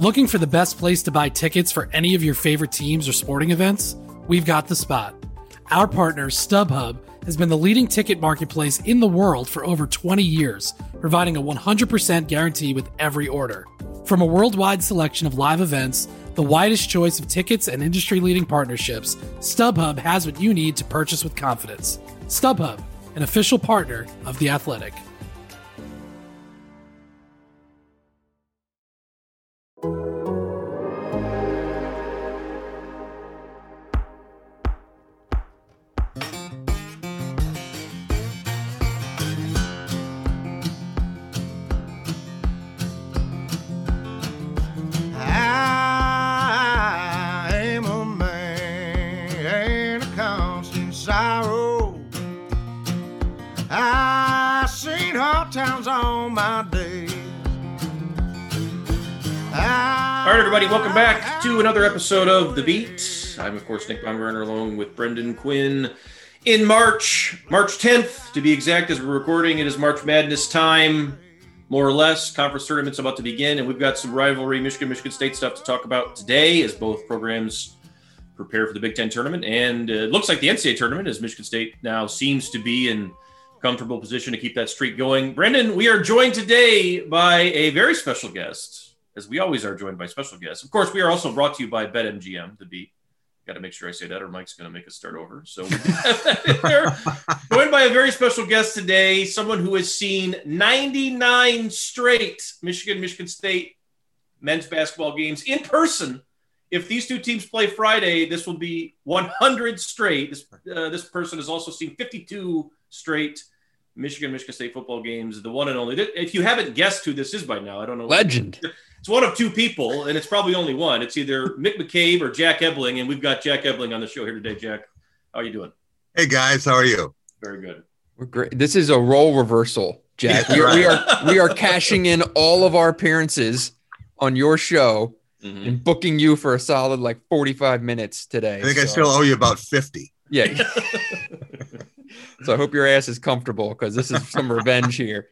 Looking for the best place to buy tickets for any of your favorite teams or sporting events? We've got the spot. Our partner, StubHub, has been the leading ticket marketplace in the world for over 20 years, providing a 100% guarantee with every order. From a worldwide selection of live events, the widest choice of tickets and industry-leading partnerships, StubHub has what you need to purchase with confidence. StubHub, an official partner of The Athletic. All right, everybody, welcome back to another episode of The Beat. I'm, of course, Nick Baumgartner, along with Brendan Quinn. In March 10th, to be exact, as we're recording, it is March Madness time, more or less. Conference tournament's about to begin, and we've got some rivalry Michigan State stuff to talk about today as both programs prepare for the Big Ten tournament. And it looks like the NCAA tournament, as Michigan State now seems to be in comfortable position to keep that streak going. Brendan, we are joined today by a very special guest, as we always are joined by special guests. Of course, we are also brought to you by BetMGM, The Beat. Got to make sure I say that or Mike's going to make us start over. So we're joined by a very special guest today, someone who has seen 99 straight Michigan State men's basketball games in person. If these two teams play Friday, this will be 100 straight. This person has also seen 52 straight Michigan State football games, the one and only. If you haven't guessed who this is by now, I don't know. Legend. It's one of two people, and it's probably only one. It's either Mick McCabe or Jack Ebling, and we've got Jack Ebling on the show here today. Jack, how are you doing? Hey, guys. How are you? Very good. We're great. This is a role reversal, Jack. Yeah, we are cashing in all of our appearances on your show and booking you for a solid 45 minutes today. I think I still owe you about 50. Yeah. So I hope your ass is comfortable because this is some revenge here.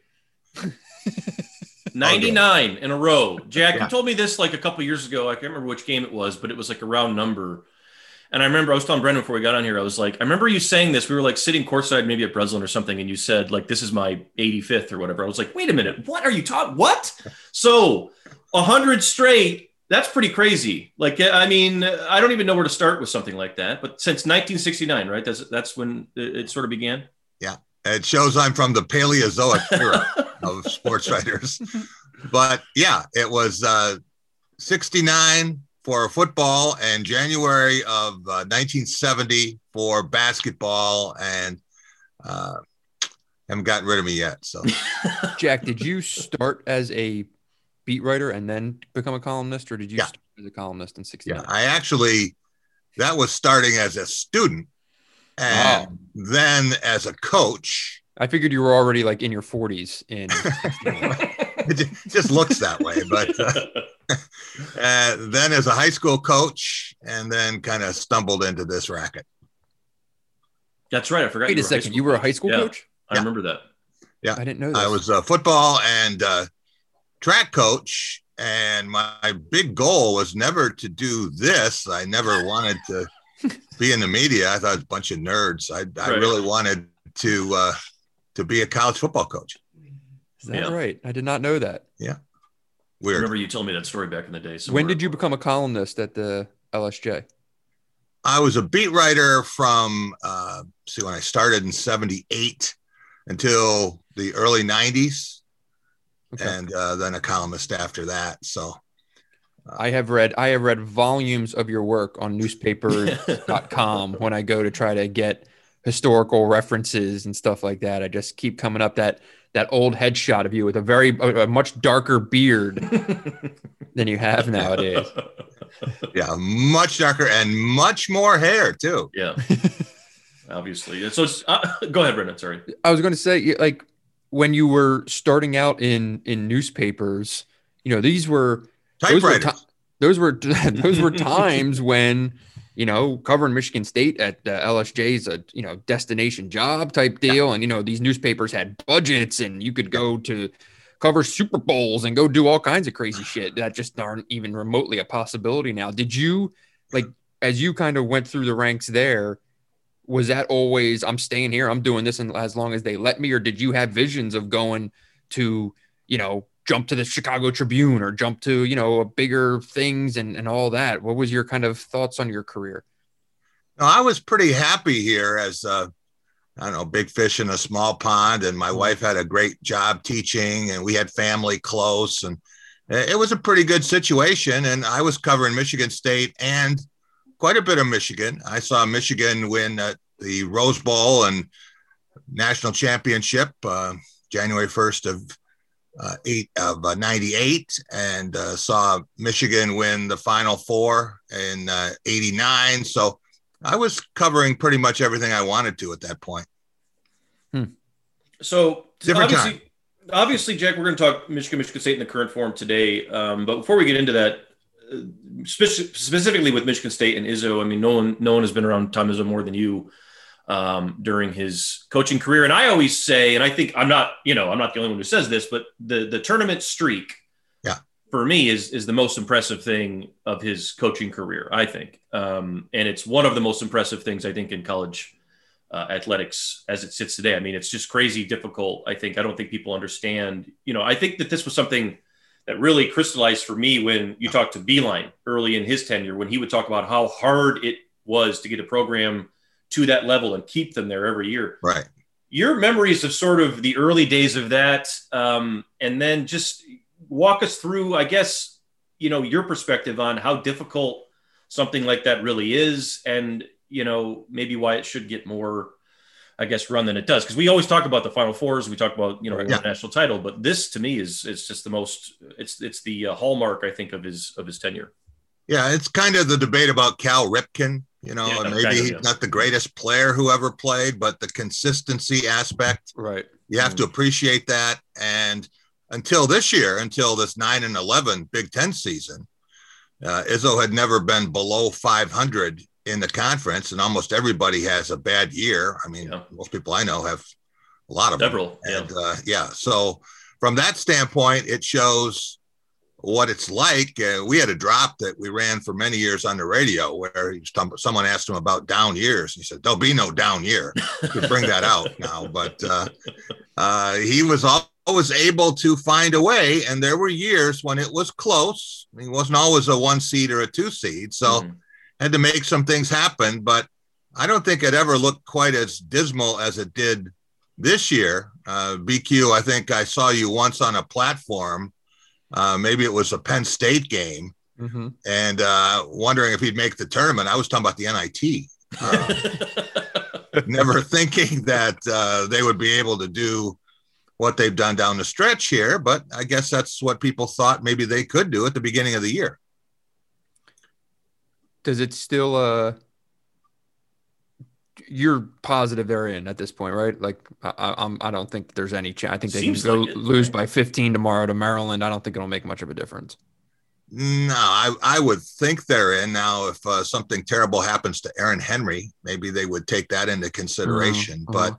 99 in a row. Jack, you told me this a couple years ago. I can't remember which game it was, but it was a round number. And I remember I was telling Brendan before we got on here, I was like, I remember you saying this. We were sitting courtside, maybe at Breslin or something. And you said this is my 85th or whatever. I was like, wait a minute. What are you talking? What? So 100 straight. That's pretty crazy. I don't even know where to start with something like that. But since 1969, right? That's when it sort of began. Yeah. It shows I'm from the Paleozoic era of sports writers. But yeah, it was 69 for football and January of 1970 for basketball, and haven't gotten rid of me yet. So, Jack, did you start as a beat writer and then become a columnist, or did you start as a columnist in 69? Yeah, that was starting as a student and then as a coach. I figured you were already in your 40s. It just looks that way, but then as a high school coach, and then kind of stumbled into this racket. That's right. I forgot. Wait a second. You were a high school coach? I remember that. Yeah. I didn't know that. I was a football and track coach, and my big goal was never to do this. I never wanted to be in the media. I thought it was a bunch of nerds. I really wanted to be a college football coach. Is that right? I did not know that. Yeah. Weird. I remember you told me that story back in the day. When did you become a columnist at the LSJ? I was a beat writer from, when I started in 78 until the early 90s. Okay. And then a columnist after that. So I have read volumes of your work on newspapers.com when I go to try to get historical references and stuff like that. I just keep coming up that old headshot of you with a much darker beard than you have nowadays. Yeah, much darker and much more hair too. Yeah, obviously. So go ahead, Brendan. Sorry. I was going to say, when you were starting out in newspapers, these were typewriters. Those were times when covering Michigan State at LSJ's a destination job type deal, and these newspapers had budgets, and you could go to cover Super Bowls and go do all kinds of crazy shit that just aren't even remotely a possibility now. Did you, like, as you kind of went through the ranks there, was that always, I'm staying here, I'm doing this and as long as they let me, or did you have visions of going to, you know, jump to the Chicago Tribune or jump to, you know, bigger things and all that? What was your kind of thoughts on your career? No, I was pretty happy here as I don't know, big fish in a small pond. And my wife had a great job teaching and we had family close, and it was a pretty good situation. And I was covering Michigan State and quite a bit of Michigan. I saw Michigan win the Rose Bowl and national championship January 1st of 98, and saw Michigan win the Final Four in 89. So I was covering pretty much everything I wanted to at that point. So Different time. Obviously, Jack, we're going to talk Michigan State in the current form today. But before we get into that, specifically with Michigan State and Izzo, I mean, no one has been around Tom Izzo more than you during his coaching career. And I always say, and I think I'm not the only one who says this, but the tournament streak, for me is the most impressive thing of his coaching career, I think. And it's one of the most impressive things, I think, in college athletics as it sits today. I mean, it's just crazy difficult. I don't think people understand, I think that this was something that really crystallized for me when you talked to Beilein early in his tenure, when he would talk about how hard it was to get a program to that level and keep them there every year. Right. Your memories of sort of the early days of that, and then just walk us through, I guess, your perspective on how difficult something like that really is, and, maybe why it should get more, I guess, run than it does. Because we always talk about the Final Fours. We talk about, the national title, but this to me is just the most, it's the hallmark, I think, of his tenure. Yeah. It's kind of the debate about Cal Ripken, and maybe he's not the greatest player who ever played, but the consistency aspect, right? You have to appreciate that. And until this 9-11 Big Ten season, Izzo had never been below 500 in the conference, and almost everybody has a bad year. I mean, most people I know have a lot of several. Them. And so from that standpoint, it shows what it's like. We had a drop that we ran for many years on the radio where someone asked him about down years. He said, there'll be no down year. You could bring that out now, but he was always able to find a way. And there were years when it was close. He wasn't always a 1 seed or a 2 seed. So had to make some things happen, but I don't think it ever looked quite as dismal as it did this year. BQ, I think I saw you once on a platform. Maybe it was a Penn State game, and wondering if he'd make the tournament. I was talking about the NIT, never thinking that they would be able to do what they've done down the stretch here. But I guess that's what people thought maybe they could do at the beginning of the year. Does it still you're positive they're in at this point, right? Like I don't think there's any chance. I think they can go lose by 15 tomorrow to Maryland. I don't think it'll make much of a difference. No, I would think they're in. Now, if something terrible happens to Aaron Henry, maybe they would take that into consideration. But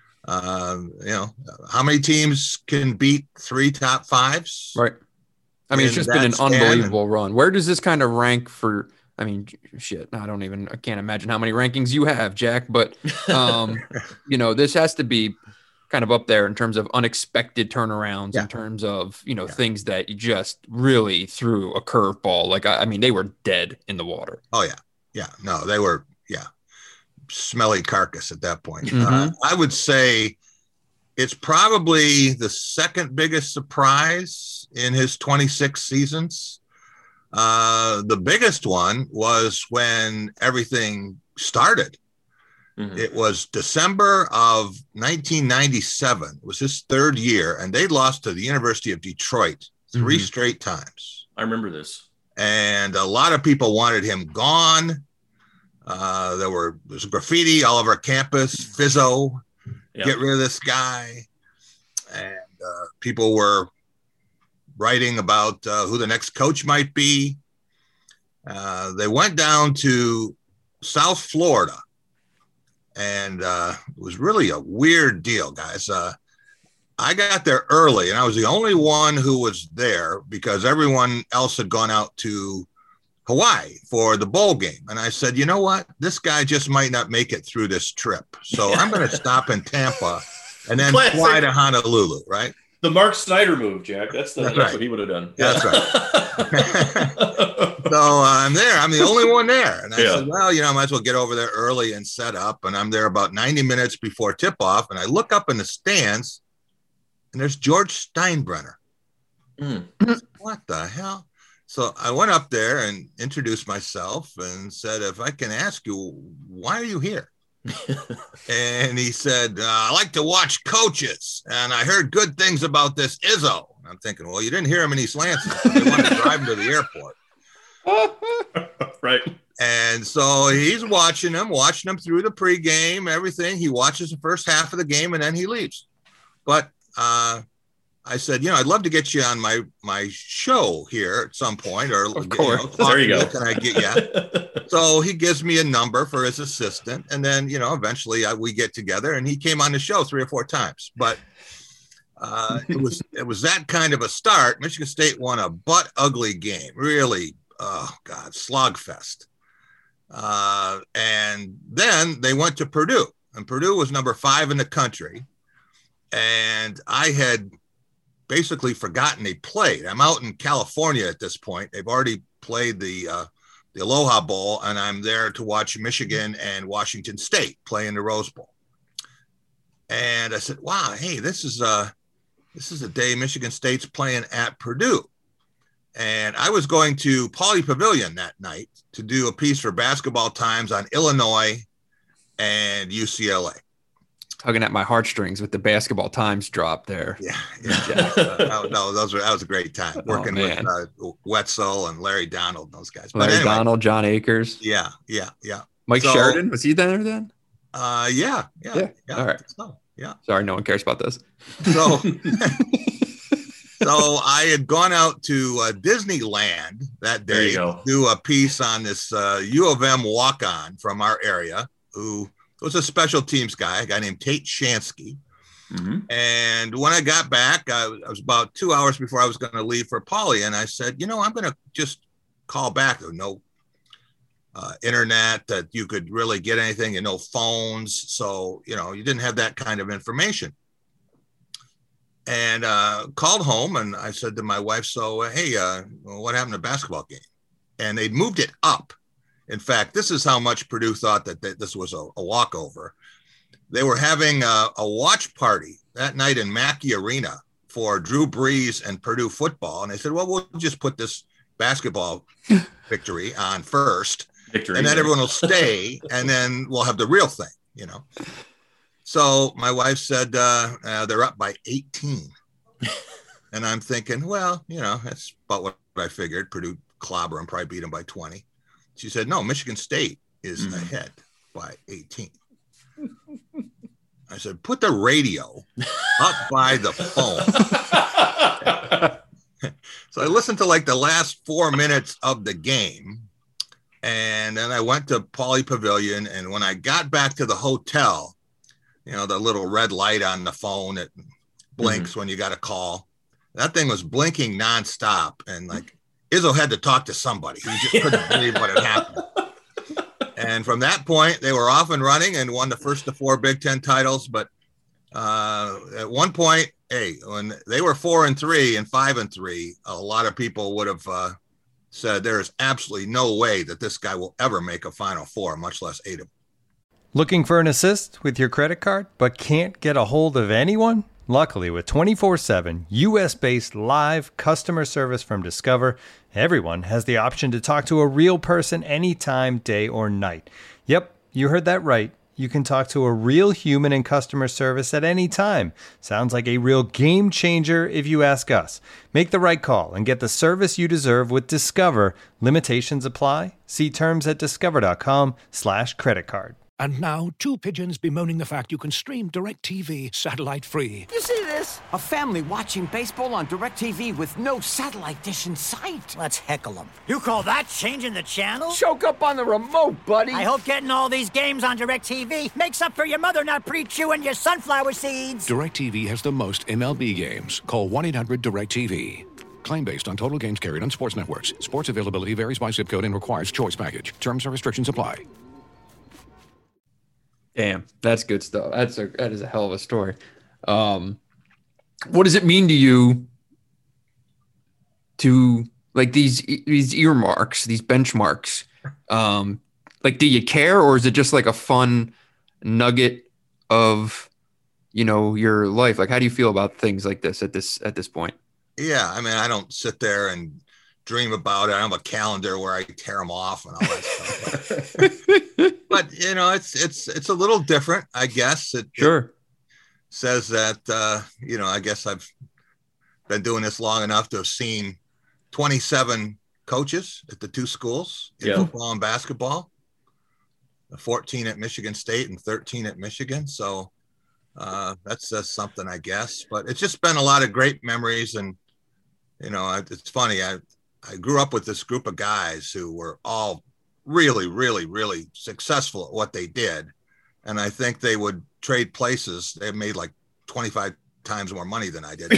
how many teams can beat 3 top 5s? Right. I mean, it's just been an unbelievable run. Where does this kind of rank for? I mean, shit, I can't imagine how many rankings you have, Jack, but, this has to be kind of up there in terms of unexpected turnarounds, in terms of, things that you just really threw a curveball. Like, I mean, they were dead in the water. Oh, yeah. Yeah. No, they were, smelly carcass at that point. I would say it's probably the second biggest surprise in his 26 seasons. The biggest one was when everything started. It was December of 1997. It was his 3rd year, and they lost to the University of Detroit 3 straight times. I remember this. And a lot of people wanted him gone. There was graffiti all over campus. Fizzo, get rid of this guy. And people were writing about who the next coach might be. They went down to South Florida, and it was really a weird deal, guys. I got there early, and I was the only one who was there because everyone else had gone out to Hawaii for the bowl game. And I said, you know what? This guy just might not make it through this trip. So I'm going to stop in Tampa and then fly to Honolulu, right? The Mark Snyder move, Jack. That's right. What he would have done. That's right. So I'm there. I'm the only one there. And I said, well, I might as well get over there early and set up. And I'm there about 90 minutes before tip-off. And I look up in the stands, and there's George Steinbrenner. What the hell? So I went up there and introduced myself and said, if I can ask you, why are you here? And he said, I like to watch coaches, and I heard good things about this Izzo. And I'm thinking, well, you didn't hear him in East Lansing. So they wanted to drive him to the airport. Right. And so he's watching him through the pregame, everything. He watches the first half of the game, and then he leaves. But I said, I'd love to get you on my show here at some point, or of course. There you go. Can I get you? So he gives me a number for his assistant, and then eventually we get together, and he came on the show 3 or 4 times. But it was that kind of a start. Michigan State won a butt ugly game, really. Oh God, slogfest. And then they went to Purdue, and Purdue was number 5 in the country, and I had basically forgotten they played. I'm out in California at this point. They've already played the Aloha Bowl, and I'm there to watch Michigan and Washington State play in the Rose Bowl. And I said, wow, hey, this is a day Michigan State's playing at Purdue. And I was going to Pauley Pavilion that night to do a piece for Basketball Times on Illinois and UCLA. Tugging at my heartstrings with the Basketball Times drop there. Yeah. That was a great time working with Wetzel and Larry Donald, those guys. Donald, John Akers. Yeah. Mike Sheridan, was he there then? Yeah. All right. So, yeah. Sorry, no one cares about this. So, so I had gone out to Disneyland that day to do a piece on this U of M walk-on from our area who was a special teams guy, a guy named Tate Shansky. Mm-hmm. And when I got back, I was about 2 hours before I was going to leave for Pauley. And I said, I'm going to just call back. There was no internet that you could really get anything, and no phones. So, you didn't have that kind of information. And called home, and I said to my wife, so, hey, what happened to the basketball game? And they'd moved it up. In fact, this is how much Purdue thought that this was a walkover. They were having a watch party that night in Mackey Arena for Drew Brees and Purdue football. And they said, well, we'll just put this basketball victory on first, and then everyone will stay, and then we'll have the real thing, So my wife said they're up by 18. And I'm thinking, well, that's about what I figured. Purdue clobber and probably beat them by 20. She said, no, Michigan State is ahead by 18. I said, put the radio up by the phone. So I listened to like the last 4 minutes of the game. And then I went to Pauley Pavilion. And when I got back to the hotel, the little red light on the phone that blinks when you got a call, that thing was blinking nonstop. And like, Izzo had to talk to somebody. He just couldn't believe what had happened. And from that point, they were off and running and won the first of 4 Big Ten titles. But at one point, when they were 4-3 and 5-3, a lot of people would have said there is absolutely no way that this guy will ever make a Final Four, much less 8 of them. Looking for an assist with your credit card, but can't get a hold of anyone? Luckily, with 24/7 U.S.-based live customer service from Discover, everyone has the option to talk to a real person anytime, day or night. Yep, you heard that right. You can talk to a real human in customer service at any time. Sounds like a real game changer if you ask us. Make the right call and get the service you deserve with Discover. Limitations apply. See terms at discover.com/creditcard. And now, 2 pigeons bemoaning the fact you can stream DirecTV satellite-free. You see this? A family watching baseball on DirecTV with no satellite dish in sight. Let's heckle them. You call that changing the channel? Choke up on the remote, buddy. I hope getting all these games on DirecTV makes up for your mother not pre-chewing your sunflower seeds. DirecTV has the most MLB games. Call 1-800-DirecTV. Claim based on total games carried on sports networks. Sports availability varies by zip code and requires choice package. Terms and restrictions apply. Damn, that's good stuff. That is a hell of a story. What does it mean to you to like these earmarks, these benchmarks? Like, do you care, or is it just like a fun nugget of, your life? Like, how do you feel about things like this at this point? Yeah, I mean, I don't sit there and dream about it. I have a calendar where I tear them off and all that stuff. But it's a little different, I guess. It says that I guess I've been doing this long enough to have seen 27 coaches at the 2 schools in football and basketball, 14 at Michigan State and 13 at Michigan. So that says something, I guess. But it's just been a lot of great memories. And, it's funny. I grew up with this group of guys who were all really, really, really successful at what they did. And I think they would trade places. They made like 25 times more money than I did.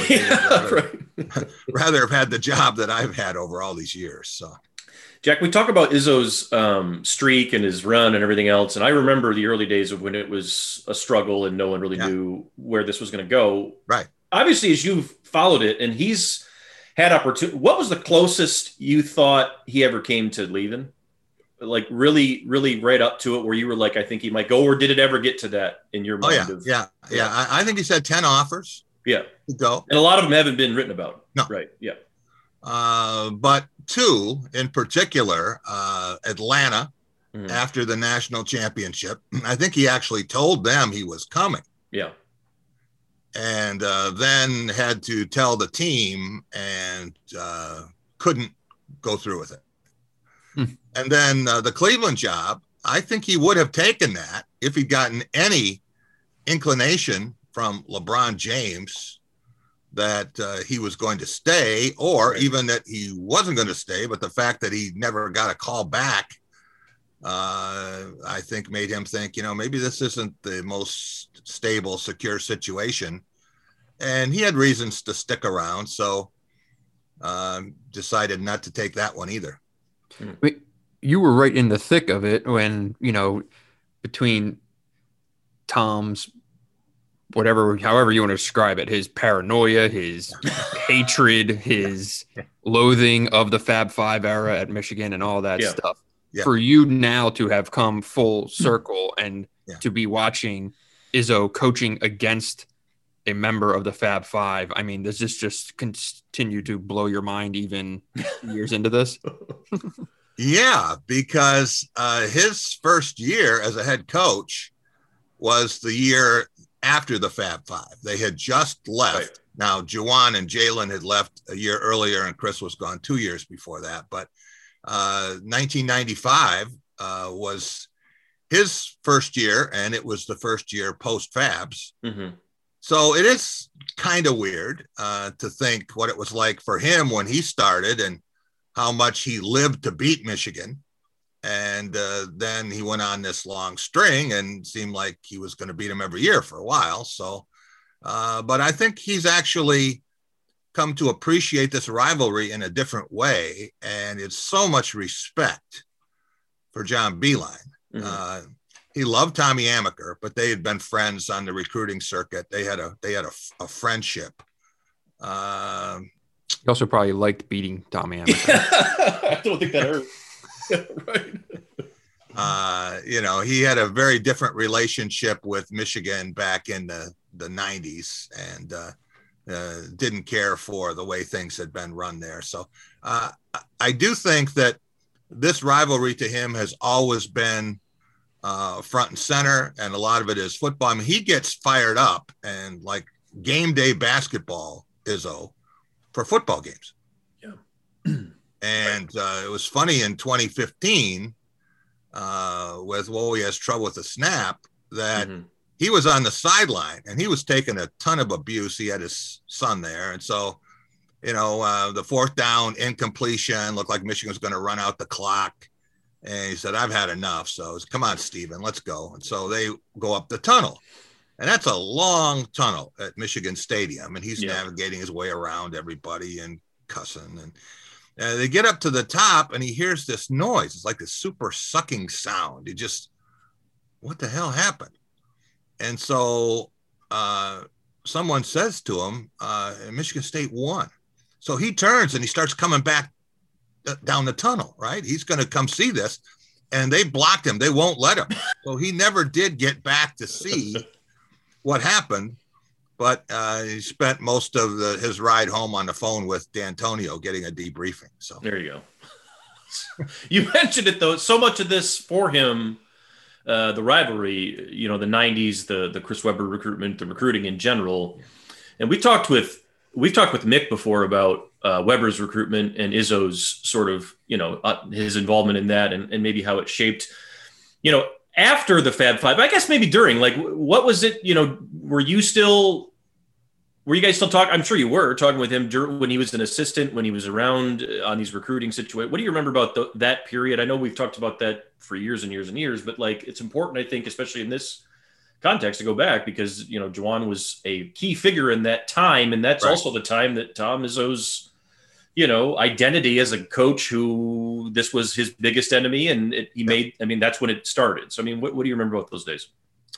Rather have had the job that I've had over all these years. So, Jack, we talk about Izzo's streak and his run and everything else. And I remember the early days of when it was a struggle and no one really knew where this was going to go. Right. Obviously, as you've followed it and he's had opportunity, what was the closest you thought he ever came to leaving? Like really, really right up to it where you were like, I think he might go, or did it ever get to that in your mind? I think he's had 10 offers. Yeah. To go. And a lot of them haven't been written about. No. Right. Yeah. But 2 in particular, Atlanta, after the national championship, I think he actually told them he was coming. Yeah. And then had to tell the team and couldn't go through with it. And then the Cleveland job, I think he would have taken that if he'd gotten any inclination from LeBron James that he was going to stay, or even that he wasn't going to stay. But the fact that he never got a call back, I think made him think, maybe this isn't the most stable, secure situation. And he had reasons to stick around. So decided not to take that one either. You were right in the thick of it when, between Tom's, however you want to describe it, his paranoia, his hatred, his loathing of the Fab Five era at Michigan and all that stuff. Yeah. For you now to have come full circle and to be watching Izzo coaching against a member of the Fab Five, I mean, does this just continue to blow your mind even years into this? Yeah, because his first year as a head coach was the year after the Fab Five. They had just left. Right. Now, Juwan and Jalen had left a year earlier, and Chris was gone 2 years before that. But 1995 was his first year, and it was the first year post-Fabs. Mm-hmm. So it is kind of weird to think what it was like for him when he started and how much he lived to beat Michigan. And then he went on this long string and seemed like he was going to beat him every year for a while. So, but I think he's actually come to appreciate this rivalry in a different way. And it's so much respect for John Beilein. Mm-hmm. He loved Tommy Amaker, but they had been friends on the recruiting circuit. They had a friendship. He also probably liked beating Tommy Amaker. I don't think that hurt. Right. He had a very different relationship with Michigan back in the 90s and didn't care for the way things had been run there. So I do think that this rivalry to him has always been front and center, and a lot of it is football. I mean, he gets fired up and like game day basketball, Izzo, for football games. Yeah. And it was funny in 2015, with he has trouble with the snap, that he was on the sideline and he was taking a ton of abuse. He had his son there. And so, the fourth down incompletion looked like Michigan was going to run out the clock. And he said, I've had enough. So come on, Steven, let's go. And so they go up the tunnel. And that's a long tunnel at Michigan Stadium. And he's navigating his way around everybody and cussing. And they get up to the top and he hears this noise. It's like this super sucking sound. He just, what the hell happened? And so someone says to him, Michigan State won. So he turns and he starts coming back down the tunnel, right? He's going to come see this. And they blocked him. They won't let him. So he never did get back to see what happened. But he spent most of his ride home on the phone with D'Antonio getting a debriefing. So there you go. You mentioned it, though. So much of this for him, the rivalry, the 90s, the Chris Webber recruitment, the recruiting in general. And we've talked with Mick before about Webber's recruitment and Izzo's sort of, his involvement in that and maybe how it shaped, after the Fab Five, I guess maybe during, like, what was it, were you guys still talking? I'm sure you were talking with him when he was an assistant, when he was around on these recruiting situations. What do you remember about that period? I know we've talked about that for years and years and years, but like, it's important, I think, especially in this context, to go back because, Juwan was a key figure in that time. And that's also the time that Tom Izzo's, identity as a coach, who this was his biggest enemy. And that's when it started. So, what do you remember about those days?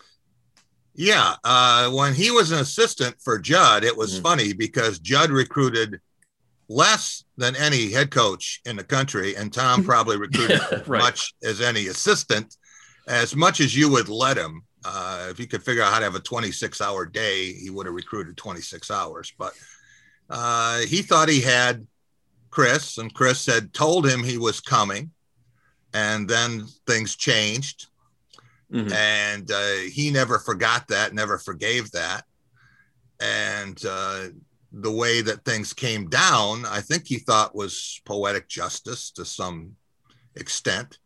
Yeah. When he was an assistant for Judd, it was funny because Judd recruited less than any head coach in the country. And Tom probably recruited as much as any assistant, as much as you would let him. If he could figure out how to have a 26-hour day, he would have recruited 26 hours. But he thought he had Chris, and Chris had told him he was coming. And then things changed. And he never forgot that, never forgave that. And the way that things came down, I think he thought was poetic justice to some extent.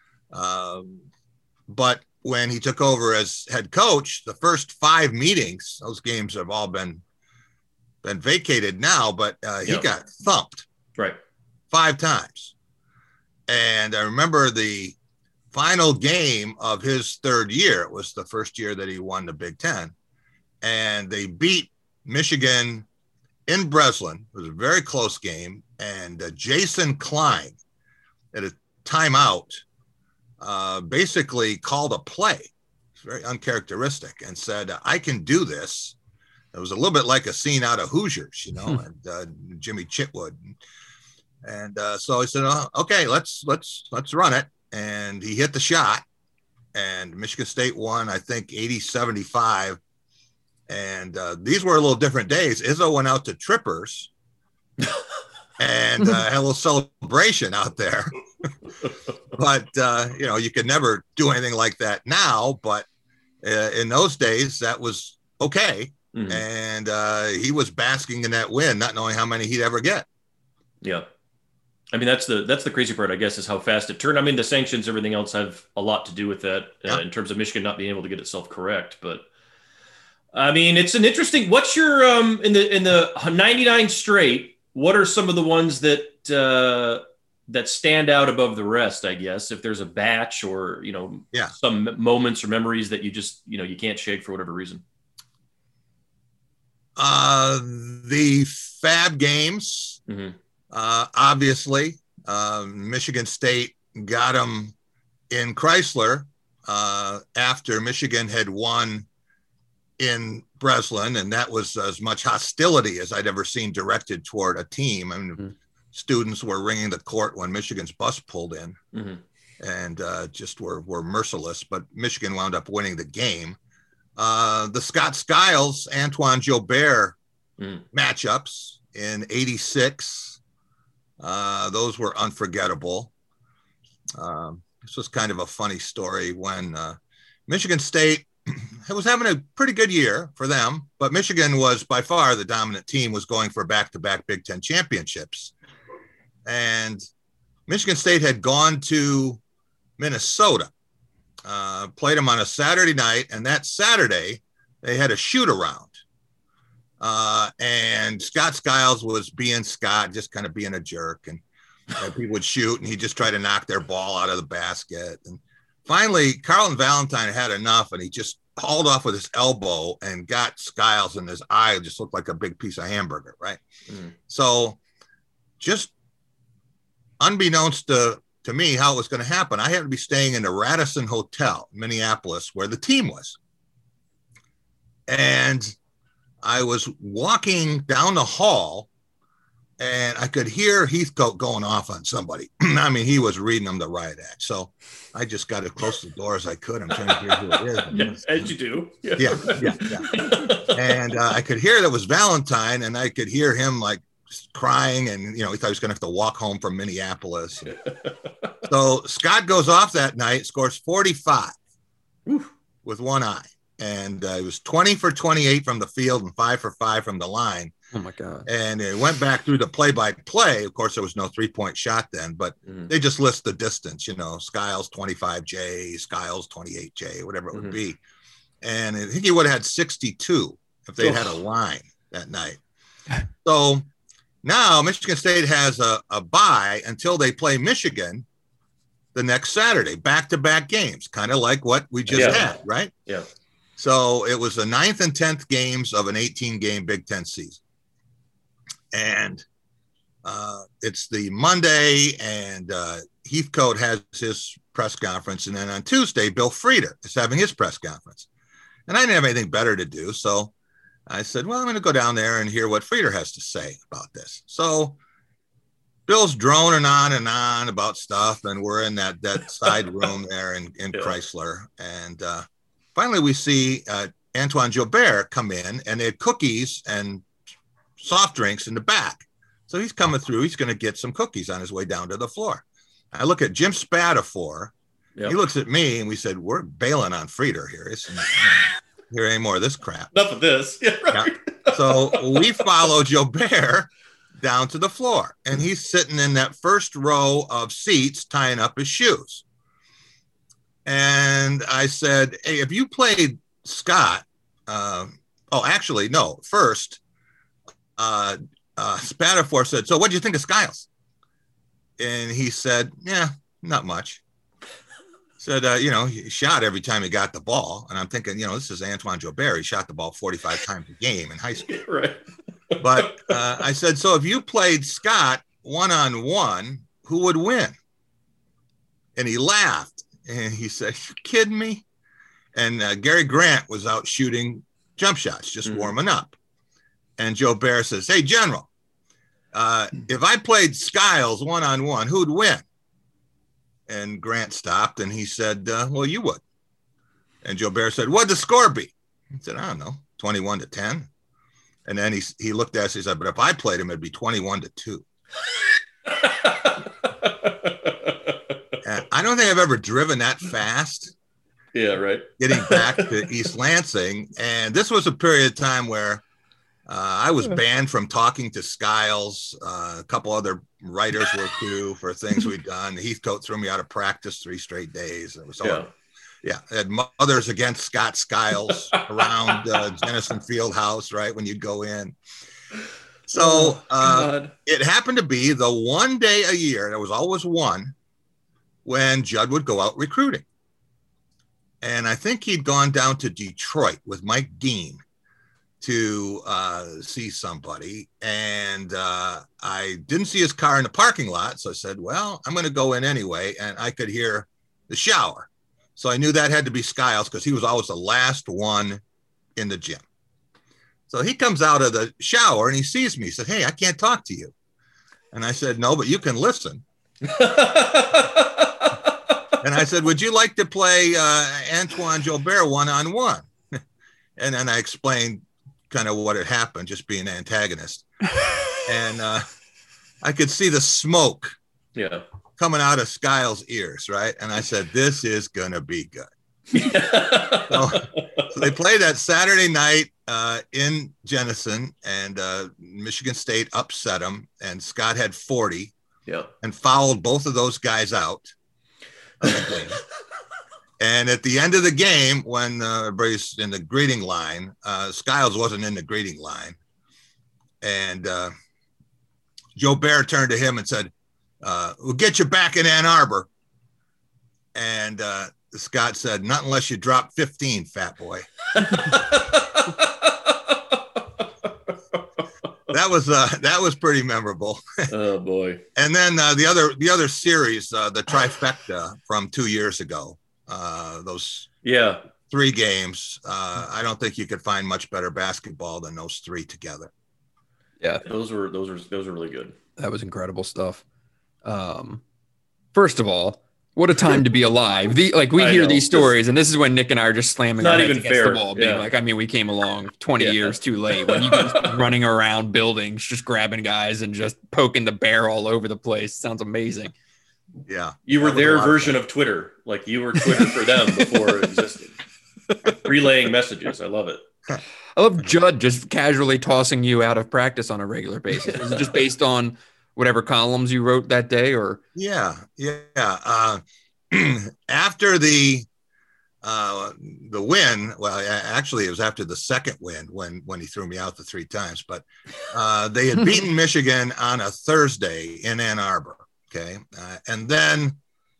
But when he took over as head coach, the first 5 meetings, those games have all been vacated now, but he got thumped 5 times. And I remember the final game of his 3rd year. It was the first year that he won the Big Ten, and they beat Michigan in Breslin. It was a very close game. And Jason Klein at a timeout basically called a play. It's very uncharacteristic, and said, I can do this. It was a little bit like a scene out of Hoosiers, and Jimmy Chitwood. And so he said, okay, let's run it. And he hit the shot, and Michigan State won, I think, 80-75. And these were a little different days. Izzo went out to Trippers and had a little celebration out there. But, you could never do anything like that now. But in those days, that was okay. And he was basking in that win, not knowing how many he'd ever get. Yeah. That's the crazy part, I guess, is how fast it turned. The sanctions, everything else have a lot to do with that in terms of Michigan not being able to get itself correct. But it's an interesting. What's your in the 99 straight? What are some of the ones that stand out above the rest? I guess if there's a batch or some moments or memories that you just you can't shake for whatever reason. The Fab games. Obviously, Michigan State got them in Chrysler after Michigan had won in Breslin, and that was as much hostility as I'd ever seen directed toward a team. Students were ringing the court when Michigan's bus pulled in, and just were merciless. But Michigan wound up winning the game. The Scott Skiles, Antoine Joubert matchups in '86. Those were unforgettable. This was kind of a funny story when Michigan State was having a pretty good year for them, but Michigan was by far the dominant team, was going for back-to-back Big Ten championships. And Michigan State had gone to Minnesota. Played them on a Saturday night, and that Saturday they had a shoot around. And Scott Skiles was being Scott, just kind of being a jerk, and people would shoot, and he'd just try to knock their ball out of the basket. And finally, Carlton Valentine had enough, and he just hauled off with his elbow and got Skiles in his eye. It just looked like a big piece of hamburger, right? So just unbeknownst to me how it was going to happen, I had to be staying in the Radisson Hotel in Minneapolis where the team was. And I was walking down the hall, and I could hear Heathcote going off on somebody. I mean, he was reading them the riot act. So I just got as close to the door as I could. I'm trying to hear who it is. As you do. Yeah. And I could hear that was Valentine, and I could hear him like crying, and he thought he was going to have to walk home from Minneapolis. So Scott goes off that night, scores 45 with one eye. And it was 20 for 28 from the field and 5 for 5 from the line. Oh my God. And it went back through the play-by-play. Of course, there was no 3-point shot then, but they just list the distance, Skiles 25J, Skiles 28J, whatever it would be. And I think he would have had 62 if they'd had a line that night. So now Michigan State has a bye until they play Michigan the next Saturday, back-to-back games, kind of like what we just had, right? Yeah. So it was the 9th and 10th games of an 18-game Big Ten season. And it's the Monday, and Heathcote has his press conference. And then on Tuesday, Bill Frieder is having his press conference. And I didn't have anything better to do. So I said, well, I'm going to go down there and hear what Frieder has to say about this. So Bill's droning on and on about stuff. And we're in that side room there in Chrysler. And finally, we see Antoine Joubert come in, and they had cookies and soft drinks in the back. So he's coming through. He's going to get some cookies on his way down to the floor. I look at Jim Spatafor. He looks at me, and we said, we're bailing on Frieder here. Hear any more of this crap. Enough of this. Yeah, right. So we follow Joubert down to the floor, and he's sitting in that first row of seats tying up his shoes. And I said, hey, have you played Scott? First, Spatafor said, so what do you think of Skiles? And he said, yeah, not much. Said, he shot every time he got the ball. And I'm thinking, this is Antoine Joubert. He shot the ball 45 times a game in high school. Right. But I said, so if you played Scott one-on-one, who would win? And he laughed. And he said, you kidding me? And Gary Grant was out shooting jump shots, just warming up. And Joubert says, hey, General, if I played Skiles one-on-one, who'd win? And Grant stopped, and he said, well, you would. And Joubert said, what'd the score be? He said, I don't know, 21-10. And then he looked at us, he said, but if I played him, it'd be 21-2. I don't think I've ever driven that fast. Yeah, right. Getting back to East Lansing. And this was a period of time where I was banned from talking to Skiles. A couple other writers were too for things we'd done. Heathcote threw me out of practice 3 straight days. It was all, I had mothers against Scott Skiles around Jennison Fieldhouse, right, when you'd go in. So it happened to be the one day a year, there was always one, when Judd would go out recruiting. And I think he'd gone down to Detroit with Mike Dean to see somebody. And I didn't see his car in the parking lot. So I said, well, I'm going to go in anyway. And I could hear the shower. So I knew that had to be Skiles because he was always the last one in the gym. So he comes out of the shower and he sees me. He said, hey, I can't talk to you. And I said, no, but you can listen. And I said, would you like to play Antoine Joubert one-on-one? And then I explained kind of what had happened, just being an antagonist. And I could see the smoke coming out of Skiles' ears, right? And I said, this is going to be good. So they played that Saturday night in Jennison, and Michigan State upset them, and Scott had 40 and fouled both of those guys out. of the game. And at the end of the game, when everybody's in the greeting line, Skiles wasn't in the greeting line. And Joe Bear turned to him and said, we'll get you back in Ann Arbor. And Scott said, not unless you drop 15, fat boy. That was pretty memorable. Oh boy! And then the other series, the trifecta from 2 years ago, those 3 games. I don't think you could find much better basketball than those 3 together. Yeah, those were really good. That was incredible stuff. First of all, what a time to be alive. We hear these stories, and this is when Nick and I are just slamming our heads against the wall, being like, I mean, we came along 20 years too late. When you guys running around buildings, just grabbing guys and just poking the bear all over the place. Sounds amazing. Yeah. You were their version of Twitter. Like you were Twitter for them before it existed. Relaying messages. I love it. I love Judd just casually tossing you out of practice on a regular basis. Is it just based on whatever columns you wrote that day, or? Yeah. After the win, well, actually it was after the second win when he threw me out the 3 times, but they had beaten Michigan on a Thursday in Ann Arbor. Okay. And then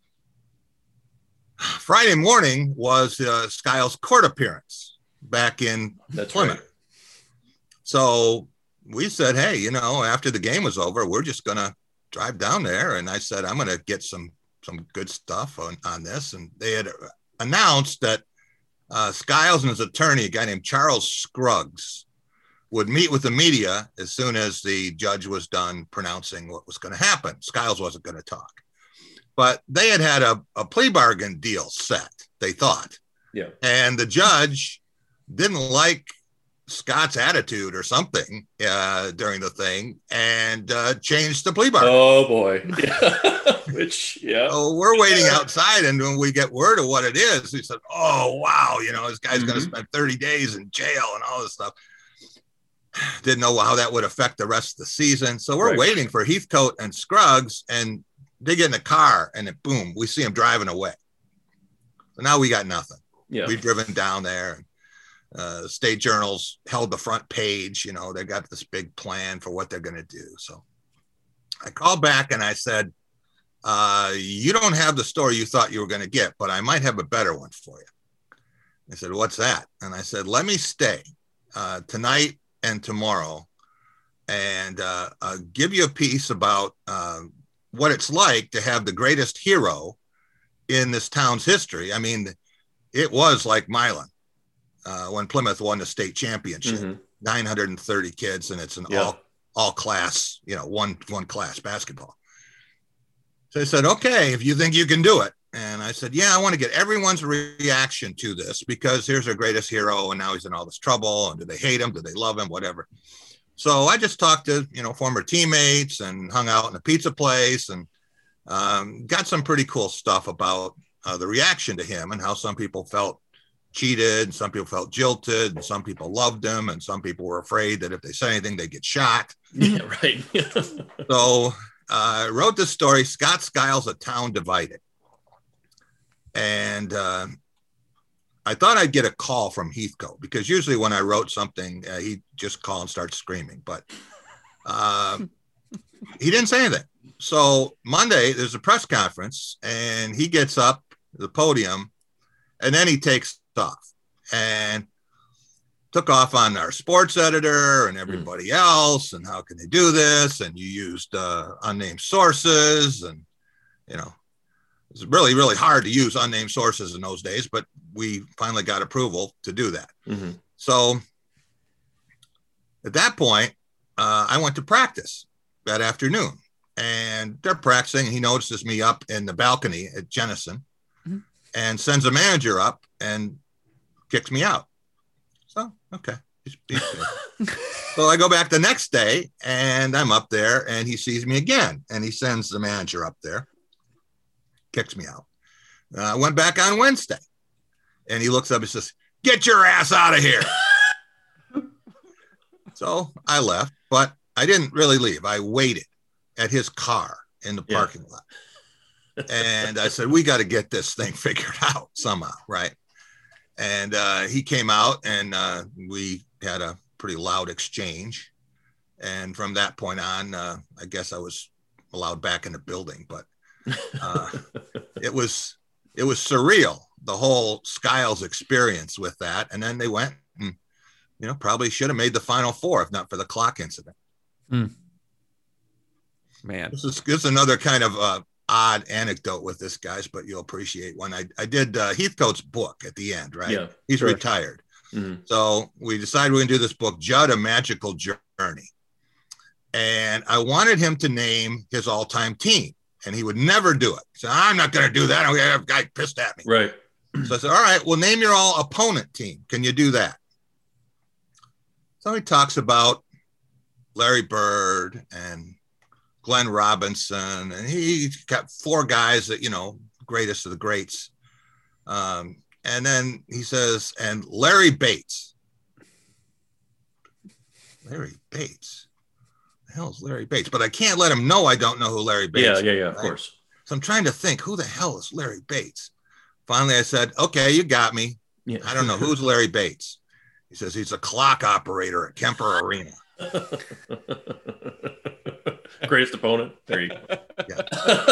Friday morning was Skiles' court appearance back in Plymouth. Right. So we said, hey, after the game was over, we're just going to drive down there. And I said, I'm going to get some good stuff on this. And they had announced that Skiles and his attorney, a guy named Charles Scruggs, would meet with the media as soon as the judge was done pronouncing what was going to happen. Skiles wasn't going to talk. But they had a plea bargain deal set, they thought. Yeah. And the judge didn't like Scott's attitude or something during the thing and changed the plea bargain. Oh, boy. So we're waiting outside, and when we get word of what it is, we said, oh, wow, this guy's going to spend 30 days in jail and all this stuff. Didn't know how that would affect the rest of the season. So we're waiting for Heathcote and Scruggs, and they get in the car, and then boom, we see them driving away. So now we got nothing. Yeah. We've driven down there. The State Journal's held the front page. They got this big plan for what they're going to do. So I called back and I said, you don't have the story you thought you were going to get, but I might have a better one for you. They said, what's that? And I said, let me stay tonight and tomorrow and give you a piece about what it's like to have the greatest hero in this town's history. I mean, it was like Milan when Plymouth won the state championship, 930 kids, and it's an all class, one class basketball. So I said, okay, if you think you can do it. And I said, yeah, I want to get everyone's reaction to this because here's our greatest hero. And now he's in all this trouble. And do they hate him? Do they love him? Whatever. So I just talked to, former teammates and hung out in a pizza place and got some pretty cool stuff about the reaction to him and how some people felt cheated, and some people felt jilted, and some people loved him, and some people were afraid that if they said anything, they'd get shot. Yeah, right. So I wrote this story, Scott Skiles, A Town Divided. And I thought I'd get a call from Heathcote because usually when I wrote something, he'd just call and start screaming. But he didn't say anything. So Monday, there's a press conference, and he gets up the podium, and then he takes off and took off on our sports editor and everybody else. And how can they do this? And you used unnamed sources. And, it's really, really hard to use unnamed sources in those days, but we finally got approval to do that. Mm-hmm. So at that point, I went to practice that afternoon, and they're practicing. He notices me up in the balcony at Jennison and sends a manager up and kicks me out. So, okay. So I go back the next day, and I'm up there, and he sees me again, and he sends the manager up there, kicks me out. I went back on Wednesday, and he looks up and says, "Get your ass out of here." So I left, but I didn't really leave. I waited at his car in the parking lot. And I said, we got to get this thing figured out somehow, right? And he came out, and we had a pretty loud exchange. And from that point on, I guess I was allowed back in the building. But it was surreal, the whole Skiles experience with that. And then they went and, probably should have made the Final Four if not for the clock incident. Man, this is another kind of odd anecdote with this, guys, but you'll appreciate one. I did Heathcote's book at the end, right? Yeah, he's sure. retired. Mm-hmm. So we decided we're going to do this book, Judd, A Magical Journey. And I wanted him to name his all-time team, and he would never do it. So I'm not going to do that. I'm going to have a guy pissed at me. Right. So I said, all right, well, name your all opponent team. Can you do that? So he talks about Larry Bird and Glenn Robinson, and he's got 4 guys that, greatest of the greats. And then he says, and Larry Bates. Larry Bates. The hell is Larry Bates? But I can't let him know I don't know who Larry Bates is. Yeah, right? Of course. So I'm trying to think, who the hell is Larry Bates? Finally, I said, okay, you got me. Yeah. I don't know. Who's Larry Bates? He says he's a clock operator at Kemper Arena. Greatest opponent. There you go. Yeah.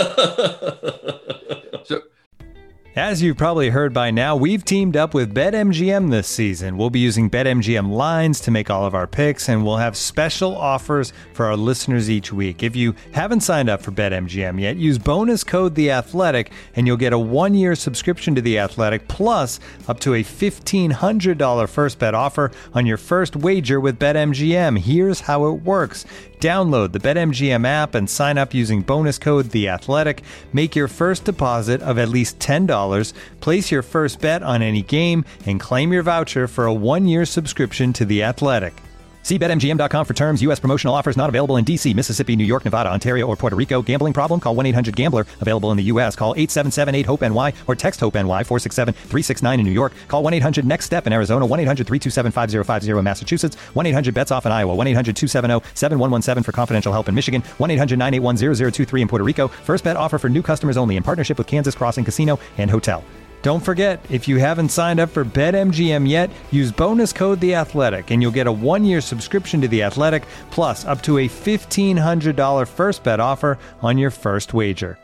so As you've probably heard by now, we've teamed up with BetMGM this season. We'll be using BetMGM lines to make all of our picks, and we'll have special offers for our listeners each week. If you haven't signed up for BetMGM yet, use bonus code The Athletic, and you'll get a 1-year subscription to The Athletic, plus up to a $1,500 first bet offer on your first wager with BetMGM. Here's how it works. Download the BetMGM app and sign up using bonus code The Athletic. Make your first deposit of at least $10. Place your first bet on any game and claim your voucher for a 1-year subscription to The Athletic. See BetMGM.com for terms. U.S. promotional offers not available in D.C., Mississippi, New York, Nevada, Ontario, or Puerto Rico. Gambling problem? Call 1-800-GAMBLER. Available in the U.S. Call 877-8-HOPE-NY or text HOPE-NY 467-369 in New York. Call 1-800-NEXT-STEP in Arizona. 1-800-327-5050 in Massachusetts. 1-800-BETS-OFF in Iowa. 1-800-270-7117 for confidential help in Michigan. 1-800-981-0023 in Puerto Rico. First bet offer for new customers only in partnership with Kansas Crossing Casino and Hotel. Don't forget, if you haven't signed up for BetMGM yet, use bonus code The Athletic, and you'll get a 1-year subscription to The Athletic, plus up to a $1,500 first bet offer on your first wager.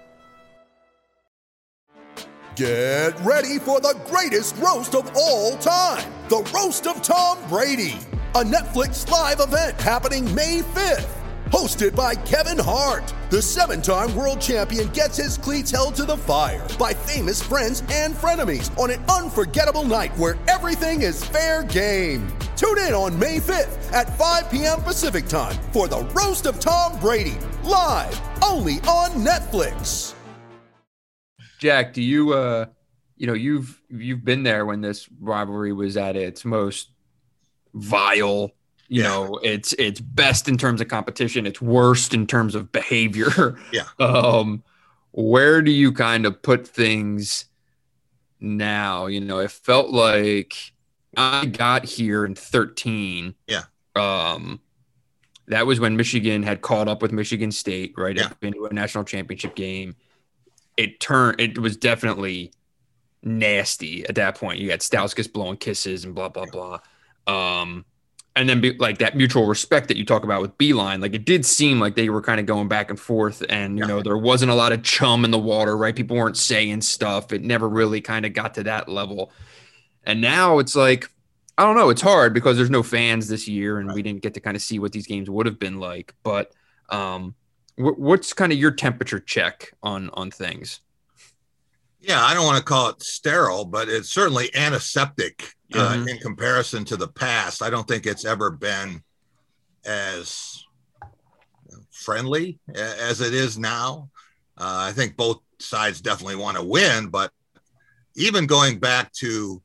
Get ready for the greatest roast of all time, the Roast of Tom Brady, a Netflix live event happening May 5th. Hosted by Kevin Hart, the 7-time world champion gets his cleats held to the fire by famous friends and frenemies on an unforgettable night where everything is fair game. Tune in on May 5th at 5 p.m. Pacific time for the Roast of Tom Brady, live only on Netflix. Jack, do you you've been there when this rivalry was at its most vile. You know, it's best in terms of competition. It's worst in terms of behavior. Yeah. Where do you kind of put things now? It felt like I got here in 2013. Yeah. That was when Michigan had caught up with Michigan State, right? Yeah. Into a national championship game. It was definitely nasty at that point. You had Stauskas blowing kisses and blah, blah, blah. And then like that mutual respect that you talk about with Beeline, like it did seem like they were kind of going back and forth, and there wasn't a lot of chum in the water, right? People weren't saying stuff. It never really kind of got to that level. And now it's like, I don't know. It's hard because there's no fans this year, and we didn't get to kind of see what these games would have been like. But what's kind of your temperature check on things? Yeah, I don't want to call it sterile, but it's certainly antiseptic in comparison to the past. I don't think it's ever been as friendly as it is now. I think both sides definitely want to win, but even going back to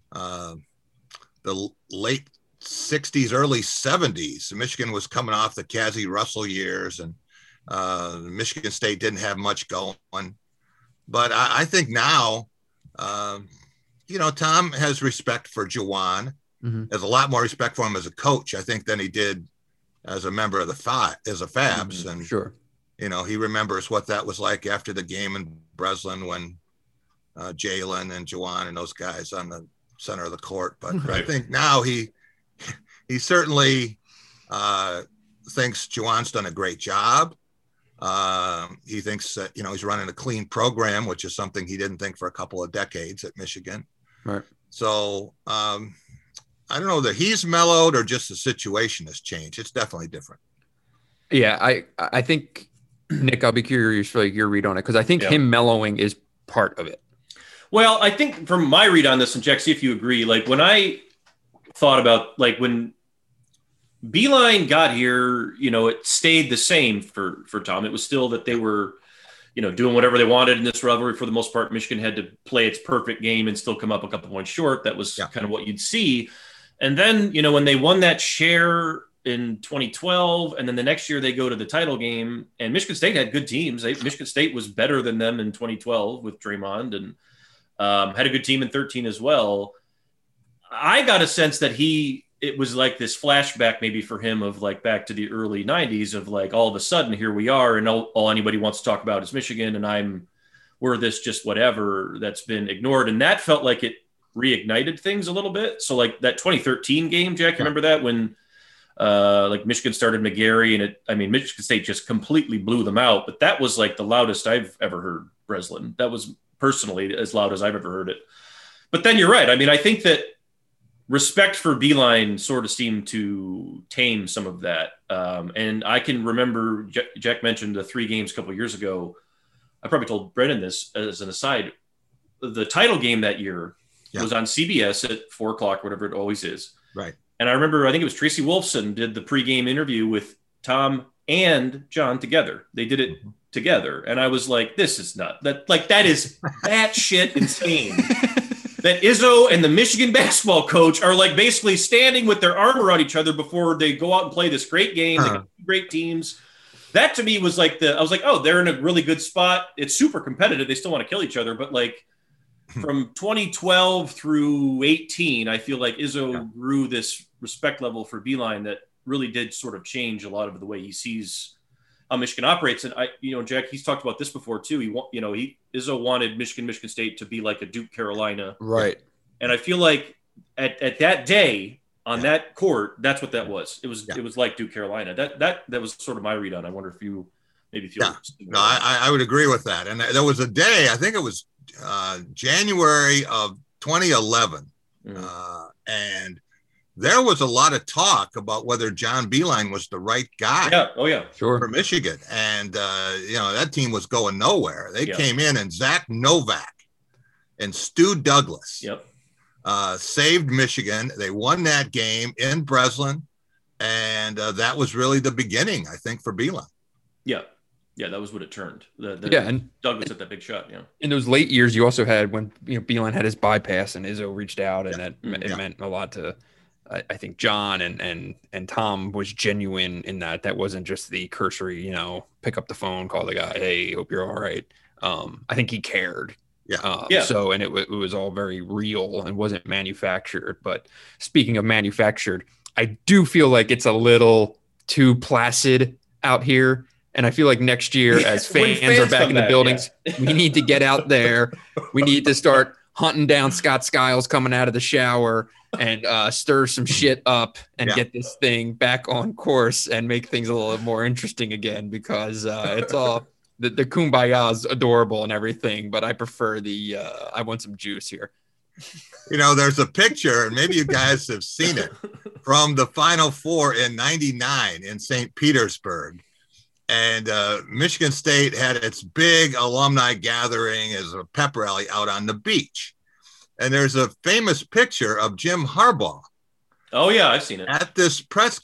the late 60s, early 70s, Michigan was coming off the Cassie Russell years, and Michigan State didn't have much going. But I think now, Tom has respect for Juwan. Mm-hmm. Has a lot more respect for him as a coach, I think, than he did as a member of the Fabs. Mm-hmm. And sure, he remembers what that was like after the game in Breslin when Jalen and Juwan and those guys on the center of the court. But I think now he certainly thinks Juwan's done a great job. He thinks that, he's running a clean program, which is something he didn't think for a couple of decades at Michigan. Right. So I don't know that he's mellowed or just the situation has changed. It's definitely different. Yeah, I think, Nick, I'll be curious for your read on it, because I think him mellowing is part of it. Well, I think from my read on this, and Jack, see if you agree, like when I thought about like when Beilein got here, it stayed the same for Tom. It was still that they were, doing whatever they wanted in this rivalry. For the most part, Michigan had to play its perfect game and still come up a couple points short. That was kind of what you'd see. And then, when they won that share in 2012, and then the next year they go to the title game, and Michigan State had good teams. Michigan State was better than them in 2012 with Draymond, and had a good team in 13 as well. I got a sense that it was like this flashback maybe for him of like back to the early 90s of like, all of a sudden here we are, and all anybody wants to talk about is Michigan, and we're this just whatever that's been ignored. And that felt like it reignited things a little bit. So like that 2013 game, Jack, you remember that when like Michigan started McGarry, and Michigan State just completely blew them out, but that was like the loudest I've ever heard Breslin. That was personally as loud as I've ever heard it. But then you're right. I think that respect for Beilein sort of seemed to tame some of that. And I can remember Jack mentioned the 3 games a couple of years ago. I probably told Brendan this as an aside. The title game that year was on CBS at 4:00, whatever it always is. Right. And I remember, I think it was Tracy Wolfson did the pregame interview with Tom and John together. They did it together. And I was like, this is not that, like, that is batshit insane. That Izzo and the Michigan basketball coach are like basically standing with their arm around each other before they go out and play this great game. They got 2 great teams. That to me was like I was like, oh, they're in a really good spot. It's super competitive. They still want to kill each other. But like from 2012 through 18, I feel like Izzo grew this respect level for Beilein that really did sort of change a lot of the way he sees how Michigan operates. And Jack, he's talked about this before too. Izzo wanted Michigan State to be like a Duke Carolina. Right. And I feel like at that day on that court, that's what that was. It was like Duke Carolina. That was sort of my read on. I wonder if you maybe feel. Yeah. No, I would agree with that. And there was a day, I think it was January of 2011. And there was a lot of talk about whether John Beilein was the right guy. Yeah. Oh, yeah. Sure. For Michigan. And, that team was going nowhere. They came in, and Zach Novak and Stu Douglas saved Michigan. They won that game in Breslin. And that was really the beginning, I think, for Beilein. Yeah. Yeah, that was what it turned. And Douglas hit that big shot. Yeah. In those late years, you also had when Beilein had his bypass and Izzo reached out, and it meant a lot to. I think John and Tom was genuine in that. That wasn't just the cursory, pick up the phone, call the guy, hey, hope you're all right. I think he cared. So, and it was all very real and wasn't manufactured. But speaking of manufactured, I do feel like it's a little too placid out here. And I feel like next year, as fans are back in the buildings, we need to get out there. We need to start hunting down Scott Skiles coming out of the shower and stir some shit up and get this thing back on course and make things a little more interesting again, because it's all the kumbaya is adorable and everything, but I prefer I want some juice here. There's a picture, and maybe you guys have seen it, from the Final Four in '99 in St. Petersburg. And Michigan State had its big alumni gathering as a pep rally out on the beach. And there's a famous picture of Jim Harbaugh. Oh yeah, I've seen it at this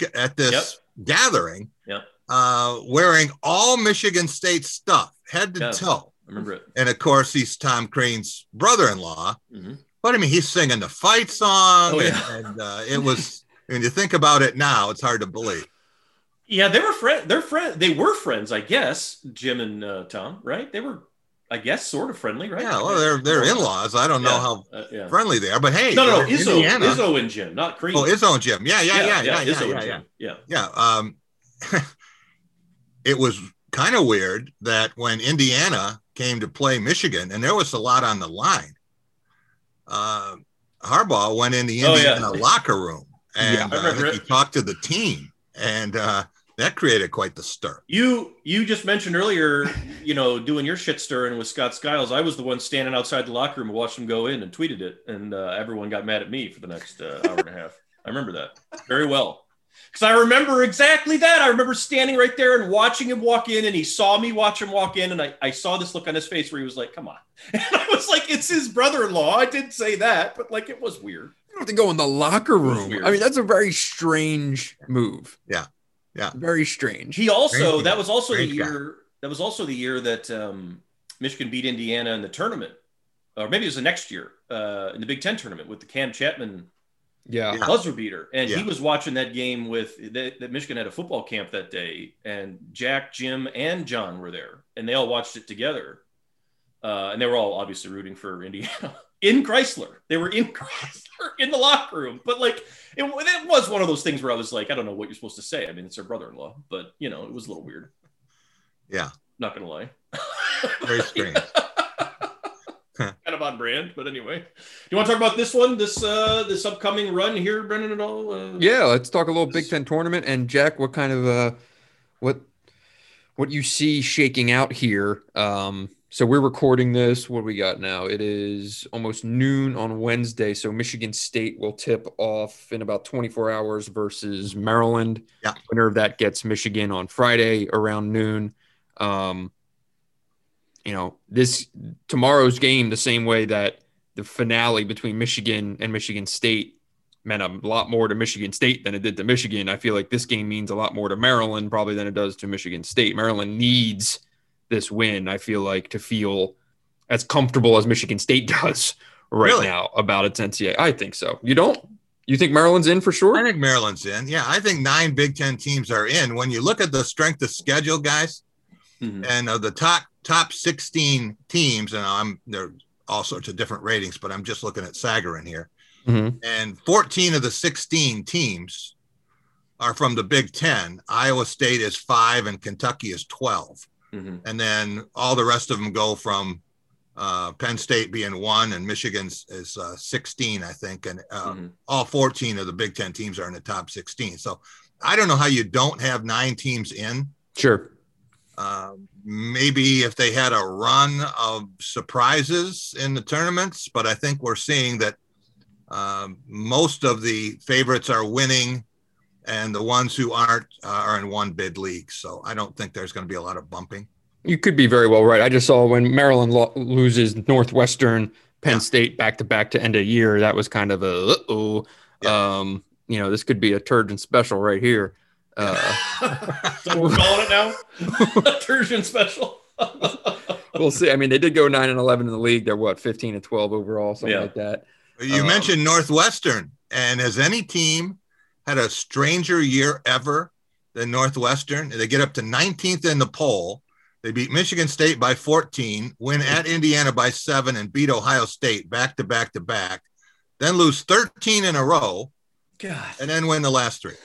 gathering. Wearing all Michigan State stuff, head to toe. I remember it. And of course, he's Tom Crean's brother-in-law. Mm-hmm. But I mean, he's singing the fight song, and it was. When you think about it now, it's hard to believe. Yeah, they were friends. They were friends, I guess. Jim and Tom, right? They were, I guess, sort of friendly, right? Yeah, well, they're in-laws. I don't know how friendly they are, but hey, no, Izzo and Jim, not Crean. Oh, Izzo and Jim, yeah. Izzo and Jim. It was kind of weird that when Indiana came to play Michigan, and there was a lot on the line. Harbaugh went in the Indiana locker room, and he talked to the team, and that created quite the stir. You just mentioned earlier, doing your shit stirring with Scott Skiles. I was the one standing outside the locker room and watched him go in and tweeted it, and everyone got mad at me for the next hour and a half. I remember that very well. Because I remember exactly that. I remember standing right there and watching him walk in, and he saw me watch him walk in, and I saw this look on his face where he was like, come on. And I was like, it's his brother-in-law. I didn't say that, but like it was weird. You don't have to go in the locker room. I mean, that's a very strange move. Yeah. Yeah. Very strange. He also, that was also the year that Michigan beat Indiana in the tournament. Or maybe it was the next year in the Big Ten tournament with the Cam Chapman buzzer beater. And he was watching that game that Michigan had a football camp that day, and Jack, Jim, and John were there, and they all watched it together. And they were all obviously rooting for Indiana in Chrysler. They were in Chrysler in the locker room. But like, it was one of those things where I was like, I don't know what you're supposed to say. I mean, it's their brother-in-law, but it was a little weird. Yeah. Not going to lie. Very strange. Kind of on brand, but anyway. Do you want to talk about this one, this upcoming run here, Brendan, at all? Yeah, let's talk a little Big Ten tournament. And Jack, what kind of what you see shaking out here? So we're recording this. What do we got now? It is almost noon on Wednesday. So Michigan State will tip off in about 24 hours versus Maryland. Yeah. Winner of that gets Michigan on Friday around noon. Tomorrow's game, the same way that the finale between Michigan and Michigan State meant a lot more to Michigan State than it did to Michigan. I feel like this game means a lot more to Maryland probably than it does to Michigan State. Maryland needs this win, I feel like, to feel as comfortable as Michigan State does now about its NCAA. I think so. You don't? You think Maryland's in for sure? I think Maryland's in. Yeah, I think 9 Big Ten teams are in. When you look at the strength of schedule, guys, and of the top 16 teams, and there are all sorts of different ratings, but I'm just looking at Sagarin here. And 14 of the 16 teams are from the Big Ten. Iowa State is 5 and Kentucky is 12. And then all the rest of them go from Penn State being 1 and Michigan is 16, I think. And all 14 of the Big Ten teams are in the top 16. So I don't know how you don't have 9 teams in. Sure. Maybe if they had a run of surprises in the tournaments, but I think we're seeing that most of the favorites are winning, and the ones who aren't are in one bid league. So I don't think there's going to be a lot of bumping. You could be very well right. I just saw when Maryland loses Northwestern, Penn State back-to-back to end of year, that was kind of a, this could be a Turgeon special right here. So we're calling it now? Turgeon special. We'll see. I mean, they did go 9-11 in the league. They're 15-12 overall, something like that. You mentioned Northwestern, and has any team had a stranger year ever than Northwestern? They get up to 19th in the poll. They beat Michigan State by 14, win at Indiana by 7, and beat Ohio State back to back to back, then lose 13 in a row, and then win the last 3.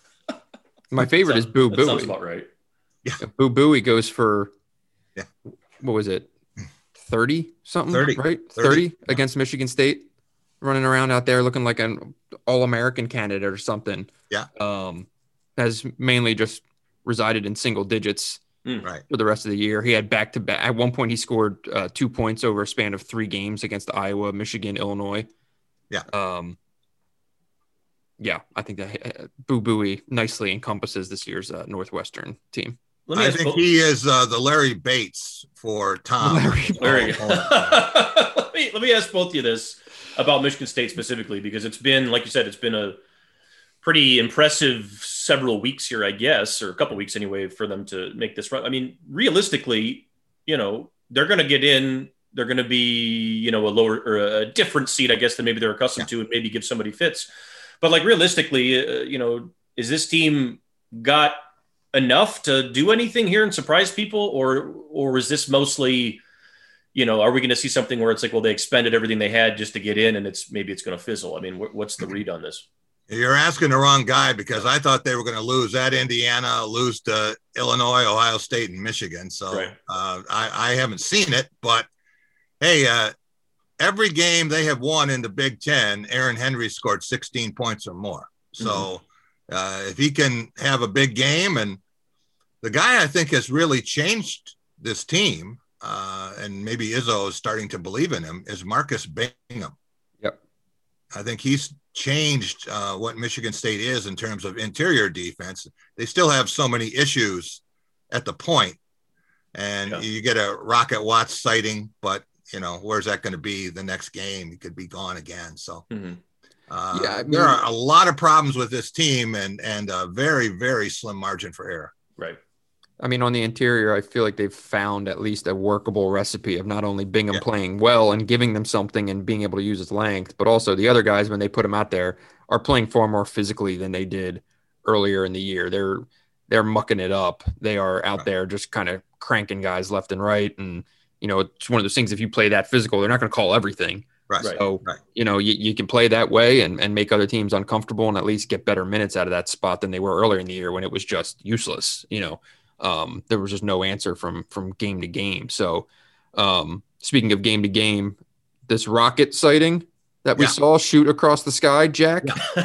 My favorite is Boo Buie. Sounds about right. Yeah. Boo Buie goes for, what was it, 30 something, 30, right? 30 against Michigan State, running around out there looking like an All-American candidate or something. Yeah. Has mainly just resided in single digits for the rest of the year. He had back-to-back. At one point, he scored 2 points over a span of 3 games against Iowa, Michigan, Illinois. Yeah. I think that Boo Buie nicely encompasses this year's Northwestern team. I think he is the Larry Bates for Tom. Larry. Let me ask both of you this about Michigan State specifically, because it's been, like you said, it's been a pretty impressive several weeks here, I guess, or a couple weeks anyway, for them to make this run. I mean, realistically, they're going to get in. They're going to be, a lower or a different seed, I guess, than maybe they're accustomed to, and maybe give somebody fits. But like realistically, is this team got enough to do anything here and surprise people, or is this mostly, are we going to see something where it's like, well, they expended everything they had just to get in, and maybe it's going to fizzle? I mean, what's the read on this? You're asking the wrong guy, because I thought they were going to lose at Indiana, lose to Illinois, Ohio State, and Michigan. So right. I haven't seen it, but hey, every game they have won in the Big Ten, Aaron Henry scored 16 points or more. So if he can have a big game, and the guy I think has really changed this team, and maybe Izzo is starting to believe in him, is Marcus Bingham. Yep. I think he's changed what Michigan State is in terms of interior defense. They still have so many issues at the point, and you get a Rocket Watts sighting, but where's that going to be the next game? He could be gone again. So there are a lot of problems with this team, and a very, very slim margin for error. Right. I mean, on the interior, I feel like they've found at least a workable recipe of not only Bingham playing well and giving them something and being able to use his length, but also the other guys, when they put him out there, are playing far more physically than they did earlier in the year. They're mucking it up. They are out there just kind of cranking guys left and right. And, it's one of those things, if you play that physical, they're not going to call everything. Right. So, you can play that way and make other teams uncomfortable and at least get better minutes out of that spot than they were earlier in the year when it was just useless. There was just no answer from game to game. So speaking of game to game, this rocket sighting that we saw shoot across the sky, Jack,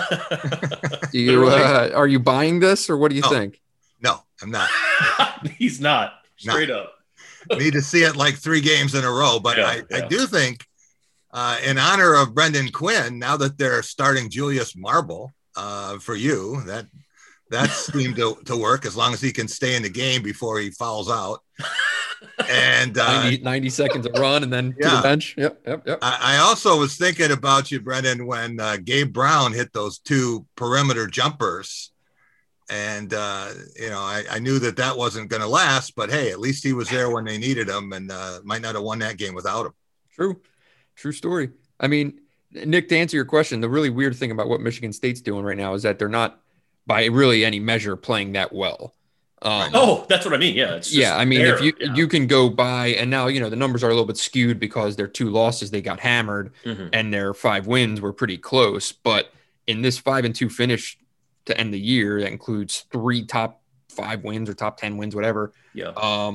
are you buying this, or what do you think? No, I'm not. He's not. Straight up. Need to see it like 3 games in a row. But I do think in honor of Brendan Quinn, now that they're starting Julius Marble for you, that seemed to work, as long as he can stay in the game before he fouls out. And 90 seconds of run and then to the bench. Yep. I also was thinking about you, Brendan, when Gabe Brown hit those 2 perimeter jumpers. And, I knew that wasn't going to last, but hey, at least he was there when they needed him, and might not have won that game without him. True story. I mean, Nick, to answer your question, the really weird thing about what Michigan State's doing right now is that they're not, by really any measure, playing that well. That's what I mean. Yeah. If you can go by, and now, the numbers are a little bit skewed because their 2 losses, they got hammered, and their 5 wins were pretty close. But in this 5-2 finish to end the year, that includes 3 top 5 wins or top 10 wins, whatever. Yeah.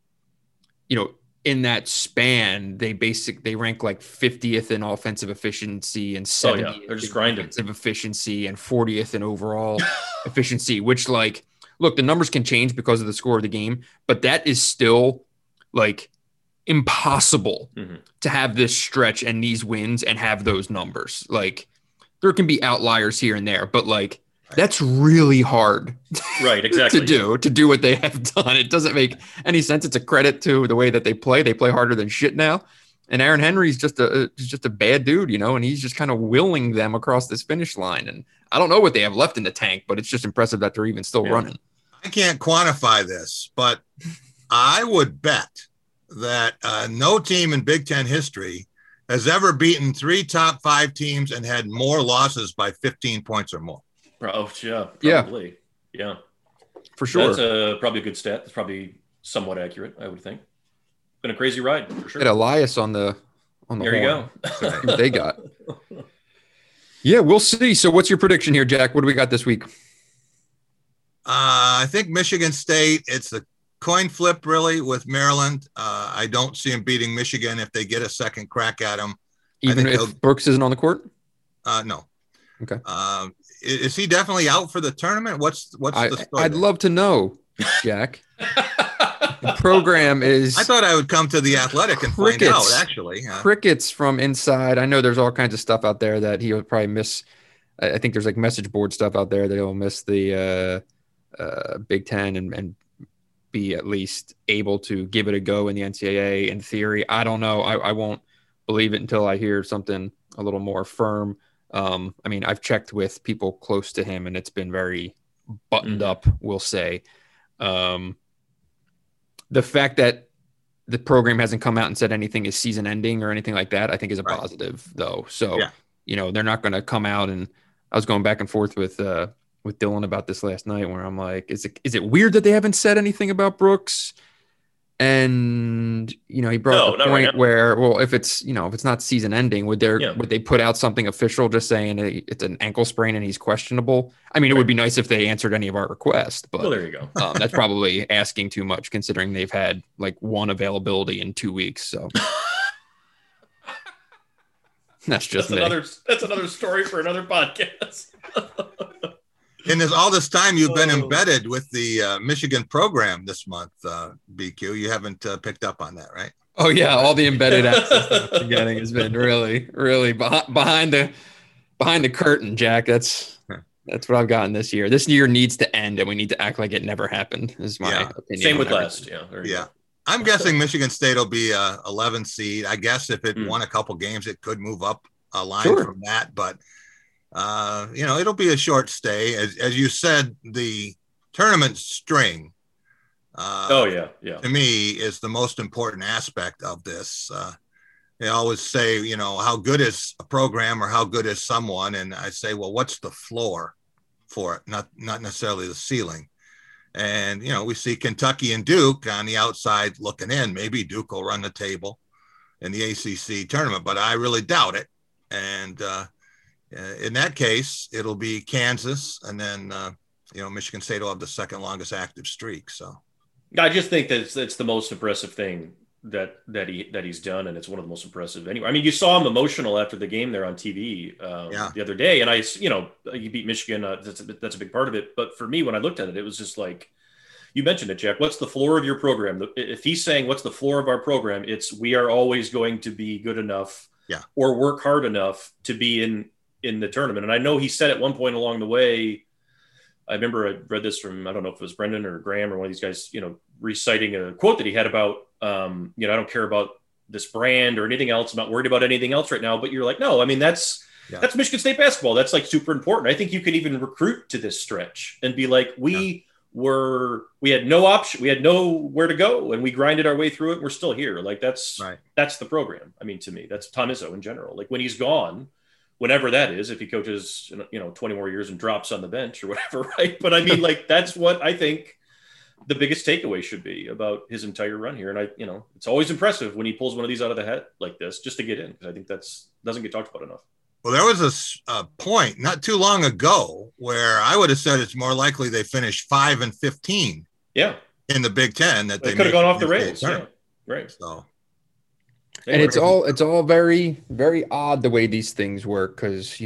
In that span, they rank like 50th in offensive efficiency and 70th they're just grinding offensive efficiency and 40th in overall efficiency, which, like, look, the numbers can change because of the score of the game, but that is still like impossible to have this stretch and these wins and have those numbers. Like, there can be outliers here and there, but like, that's really hard exactly to do what they have done. It doesn't make any sense. It's a credit to the way that they play. They play harder than shit now. And Aaron Henry's just a bad dude, and he's just kind of willing them across this finish line. And I don't know what they have left in the tank, but it's just impressive that they're even still running. I can't quantify this, but I would bet that no team in Big Ten history has ever beaten 3 top 5 teams and had more losses by 15 points or more. Oh, yeah, probably. Yeah. For sure. That's probably a good stat. That's probably somewhat accurate, I would think. Been a crazy ride, for sure. Had Elias on the there you horn. Go. So what they got. Yeah, we'll see. So what's your prediction here, Jack? What do we got this week? I think Michigan State, it's a coin flip, really, with Maryland. I don't see them beating Michigan if they get a second crack at them. Even if Brooks isn't on the court? No. Okay. Is he definitely out for the tournament? What's the story? I'd love to know, Jack. The program is... I thought I would come to the Athletic and find out, actually. Crickets from inside. I know there's all kinds of stuff out there that he'll probably miss. I think there's like message board stuff out there that he'll miss the Big Ten and be at least able to give it a go in the NCAA in theory. I don't know. I won't believe it until I hear something a little more firm. I've checked with people close to him and it's been very buttoned up, we'll say. The fact that the program hasn't come out and said anything is season ending or anything like that, I think is a positive though. So, they're not going to come out, and I was going back and forth with Dylan about this last night where I'm like, is it weird that they haven't said anything about Brooks? And he brought the point where, well, if it's not season ending, would they put out something official just saying it's an ankle sprain and he's questionable? I mean, it would be nice if they answered any of our requests, but well, there you go. That's probably asking too much considering they've had like one availability in 2 weeks. So that's another story for another podcast. And all this time you've been embedded with the Michigan program this month, BQ. You haven't picked up on that, right? Oh yeah, all the embedded access that I'm getting has been really behind the curtain, Jack. That's what I've gotten this year. This year needs to end, and we need to act like it never happened. Is my opinion. Same with last. Yeah. I'm guessing Michigan State will be a 11 seed. I guess if it won a couple games, it could move up a line from that, but. It'll be a short stay. As you said, the tournament string. To me, is the most important aspect of this. They always say, how good is a program or how good is someone? And I say, well, what's the floor for it? Not necessarily the ceiling. And, we see Kentucky and Duke on the outside looking in. Maybe Duke will run the table in the ACC tournament, but I really doubt it. And, in that case, it'll be Kansas, and then Michigan State will have the second longest active streak. So, I just think that it's the most impressive thing that he's done, and it's one of the most impressive anyway. I mean, you saw him emotional after the game there on TV the other day, and you beat Michigan. That's a big part of it. But for me, when I looked at it, it was just like you mentioned it, Jack. What's the floor of your program? If he's saying what's the floor of our program, it's we are always going to be good enough, or work hard enough to be in the tournament. And I know he said at one point along the way, I remember I read this from, I don't know if it was Brendan or Graham or one of these guys, reciting a quote that he had about, I don't care about this brand or anything else. I'm not worried about anything else right now. But you're like, no, I mean, that's Michigan State basketball. That's like super important. I think you can even recruit to this stretch and be like, we had no option. We had nowhere to go and we grinded our way through it. We're still here. Like that's the program. I mean, to me, that's Tom Izzo in general. Like when he's gone, whenever that is, if he coaches, 20 more years and drops on the bench or whatever, right? But I mean, like, that's what I think the biggest takeaway should be about his entire run here. And it's always impressive when he pulls one of these out of the hat like this, just to get in. Because I think doesn't get talked about enough. Well, there was a point not too long ago where I would have said it's more likely they finish 5-15. Yeah. In the Big Ten that they could have gone off the rails. Yeah. Right. So. And it's all very, very odd the way these things work because,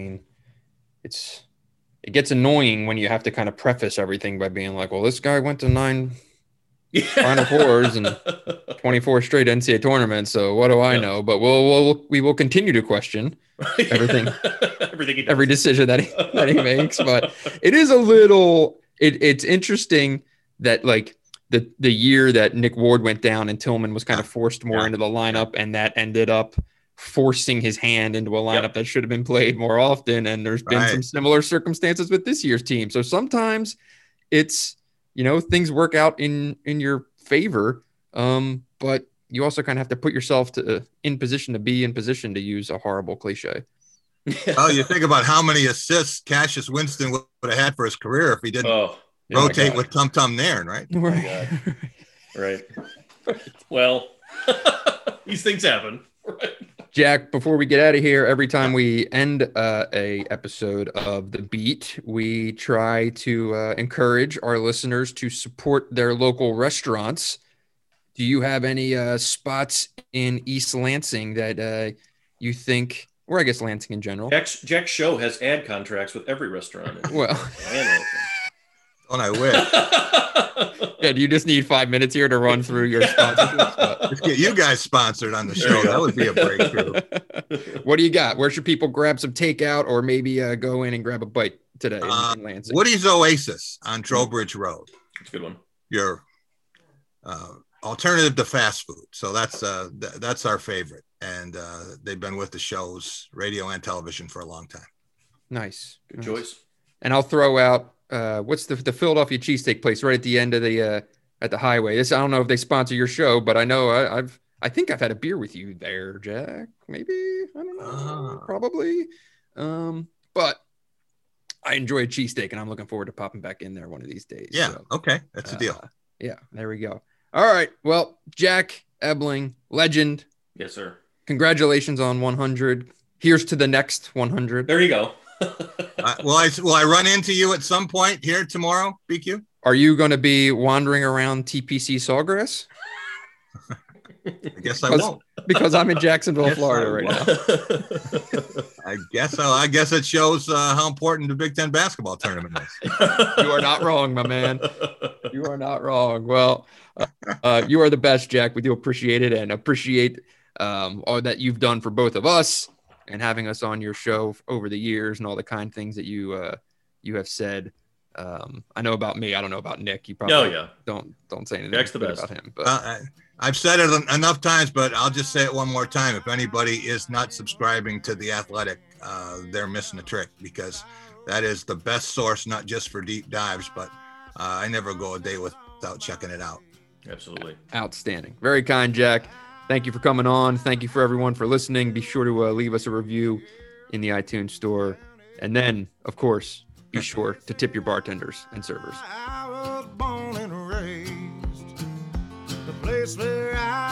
it gets annoying when you have to kind of preface everything by being like, well, this guy went to 9 Final Fours and 24 straight NCAA tournaments. So what do I know? But we will continue to question everything, every decision that he makes. But it is a little, it's interesting that like, the year that Nick Ward went down and Tillman was kind of forced more into the lineup, and that ended up forcing his hand into a lineup that should have been played more often. And there's been some similar circumstances with this year's team. So sometimes it's, things work out in your favor. But you also kind of have to put yourself in position to be in position to use a horrible cliche. Oh, you think about how many assists Cassius Winston would have had for his career if he didn't rotate with Tum Tum Nairn, right? Right. Well, these things happen. Right. Jack, before we get out of here, every time we end a episode of The Beat, we try to encourage our listeners to support their local restaurants. Do you have any spots in East Lansing that you think, or I guess Lansing in general? Jack's show has ad contracts with every restaurant. Well, I wish. Yeah, do you just need 5 minutes here to run through your sponsorships? Let's get you guys sponsored on the show. That would be a breakthrough. What do you got? Where should people grab some takeout or maybe go in and grab a bite today in Lansing? Woody's Oasis on Trowbridge Road. That's a good one. Your alternative to fast food. So that's our favorite. And they've been with the shows, radio and television, for a long time. Nice. Good choice. And I'll throw out what's the Philadelphia cheesesteak place right at the end of the at the highway. I don't know if they sponsor your show, but I know I think I've had a beer with you there, Jack. Maybe, I don't know, probably. But I enjoy a cheesesteak, and I'm looking forward to popping back in there one of these days. Yeah. So, okay, that's a deal. Yeah, there we go. All right. Well, Jack Ebling, legend. Yes, sir. Congratulations on 100. Here's to the next 100. There you go. Will I run into you at some point here tomorrow, BQ? Are you going to be wandering around TPC Sawgrass? I guess I won't. Because I'm in Jacksonville, Florida right now. I guess so. I guess it shows how important the Big Ten basketball tournament is. You are not wrong, my man. You are not wrong. Well, you are the best, Jack. We do appreciate it and appreciate all that you've done for both of us and having us on your show over the years and all the kind things that you have said. I know about me. I don't know about Nick. You probably don't say anything Jack's the best about him. But I've said it enough times, but I'll just say it one more time. If anybody is not subscribing to The Athletic, they're missing a trick, because that is the best source, not just for deep dives, but I never go a day without checking it out. Absolutely. Outstanding. Very kind, Jack. Thank you for coming on. Thank you for everyone for listening. Be sure to leave us a review in the iTunes store. And then, of course, be sure to tip your bartenders and servers. I was born and raised the place where I